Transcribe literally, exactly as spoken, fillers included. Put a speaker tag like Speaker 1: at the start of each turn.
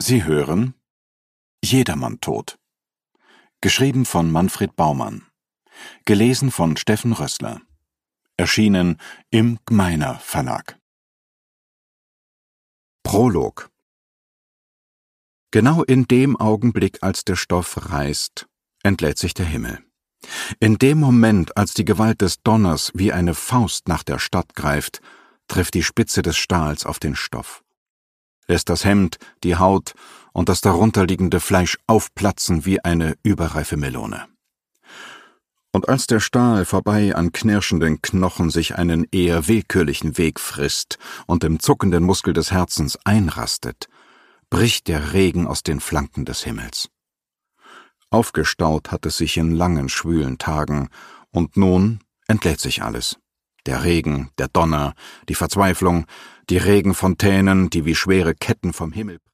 Speaker 1: Sie hören Jedermann tot. Geschrieben von Manfred Baumann. Gelesen von Steffen Rössler. Erschienen im Gmeiner Verlag. Prolog. Genau in dem Augenblick, als der Stoff reißt, entlädt sich der Himmel. In dem Moment, als die Gewalt des Donners wie eine Faust nach der Stadt greift, trifft die Spitze des Stahls auf den Stoff, lässt das Hemd, die Haut und das darunterliegende Fleisch aufplatzen wie eine überreife Melone. Und als der Stahl vorbei an knirschenden Knochen sich einen eher willkürlichen Weg frisst und im zuckenden Muskel des Herzens einrastet, bricht der Regen aus den Flanken des Himmels. Aufgestaut hat es sich in langen, schwülen Tagen, und nun entlädt sich alles. Der Regen, der Donner, die Verzweiflung, die Regenfontänen, die wie schwere Ketten vom Himmel